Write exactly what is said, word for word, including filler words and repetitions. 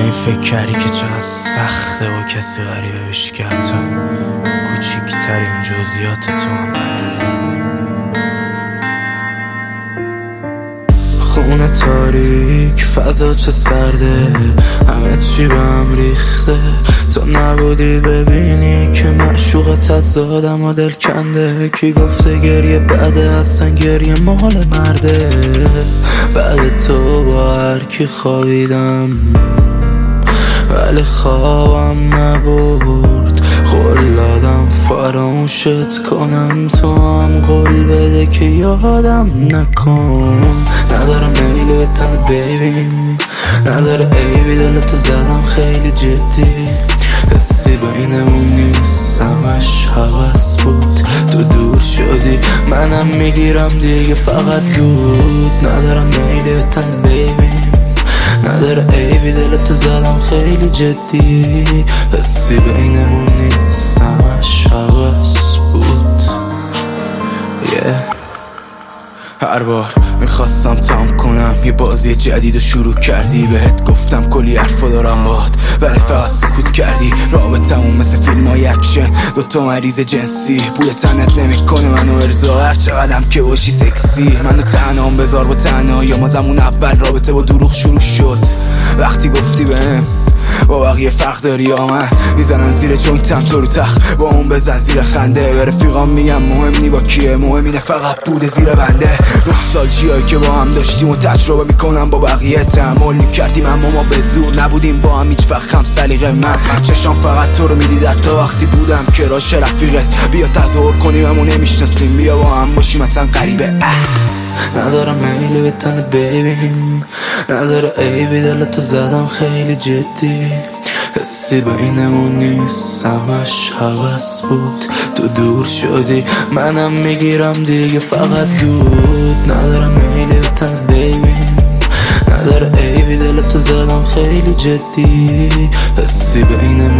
این فکر کردی که چقدر سخته با کسی غریبه بشی که حتی کوچیکترین جزئیات تو هم منه. خونه تاریک، فضا چه سرده، همه چی به هم ریخته. تو نبودی ببینی که معشوقت از آدم و دل کنده. کی گفته گریه بعده، اصلا گریه مال مرده. بعد تو با هر کی خوابیدم ولی خوابم نبرد. قول دادم فراموشت کنم، تو هم قول بده که یادم نکن. ندارم میل به تن بیبیم، نداره عیبی، دلتو زدم خیلی جدی. حسی بینمون نیست، همش حوث بود. تو دور شدی منم میگیرم دیگه فقط دود. ندارم میل به تن بیبیم، نداره عیبی، دلتو زدم خیلی جدی. حسی بینمون نیست، همش حوث بود. yeah. هر بار میخواستم تام کنم یه بازی جدید و شروع کردی. بهت گفتم کلی حرفا دارم باهات ولی فقط سکوت کردی. رابطمون مثل فیلم های اکشن، دوتا مریض جنسی. بوی تنت نمیکنه منو ارضا، هر چقدرم که باشی سکسی. منو تنهام بذار با تنهایی، ما زمون اول رابطه با دروغ شروع شد. وقتی گفتی بهم با بقیه فرق داری یا من میزنم زیر جوینتم تو رو تخت، با اون بزن زیر خنده. به رفیقام میگم مهم نی با کیه، مهم اینه فقط بوده زیر بنده. نوستالژیایی که با هم داشتیم و تجربه میکنم با بقیه. تحمل میکردیم اما ما به زور نبودیم با هم هیچ وقت هم سلیقه. من چشام فقط تو رو میدید حتی وقتی بودم کراش رفیقت. بیا تظاهر کنیم اما نمیشناسیم، بیا با هم باشیم اصلا غریبه. ندارم میل به تن بیبیم، نداره عیبی، دلتو زدم خیلی جدی. حسی بینمون نیست، همش حوث بود. تو دور شدی منم میگیرم دیگه فقط دود. ندارم میل به تن بیبیم، نداره عیبی، دلتو زدم خیلی جدی. حسی بینمون